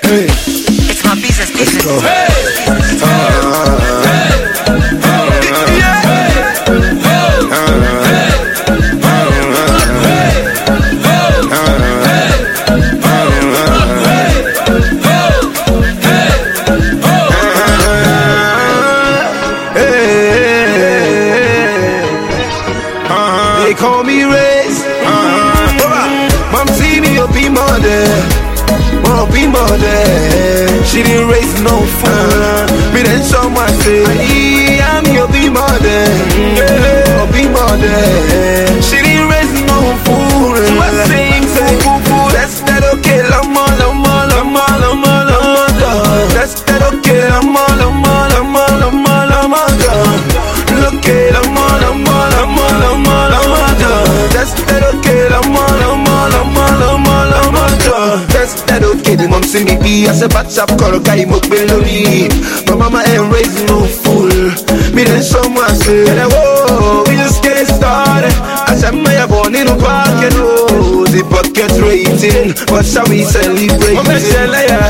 It's my business. They call me Race. Mom see me up in mother. Be mother. She didn't raise no fool. Me then someone say I'm your be mother. Be mother. She didn't raise no fool. So I sing foo. That's that okay. Lama. That's that okay. Lama. Okay, lama. That's that okay. Lama. That's that okay. The mom sing me be as a batch up call guy mo belly. My mama ain't raising no fool. Me then someone say, whoa, we just getting started. I said my born in a pocket, oh, the pocket rating. What shall we celebrate?